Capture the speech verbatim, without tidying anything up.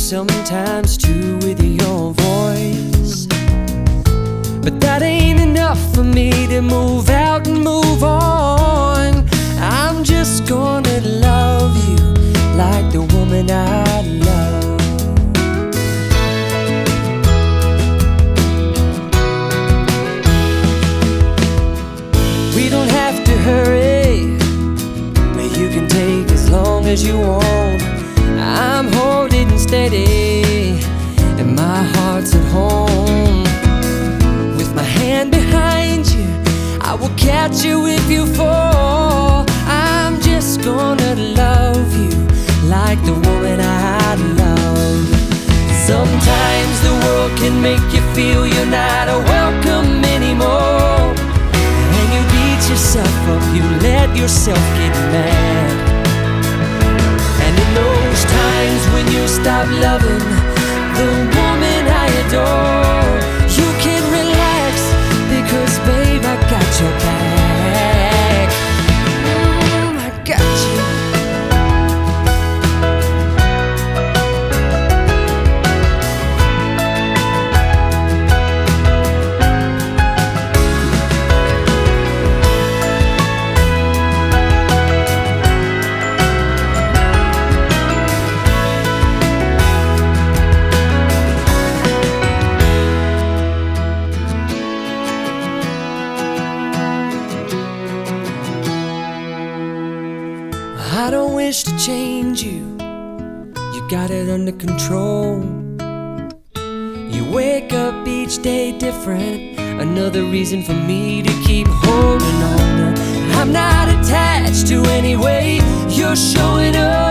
sometimes too with your voice, but that ain't enough for me to move out and move on. I'm just gonna love you like the woman I love. We don't have to hurry, but you can take as long as you want. I'm holding steady and my heart's at home. With my hand behind you, I will catch you if you fall. I'm just gonna love you like the woman I love. Sometimes the world can make you feel you're not welcome anymore, and you beat yourself up, you let yourself get mad. And in those times when you stop loving the woman I adore, you can relax because babe, I got your back. mm, I got you. I don't wish to change you, you got it under control. You wake up each day different, another reason for me to keep holding on. I'm not attached to any way you're showing up.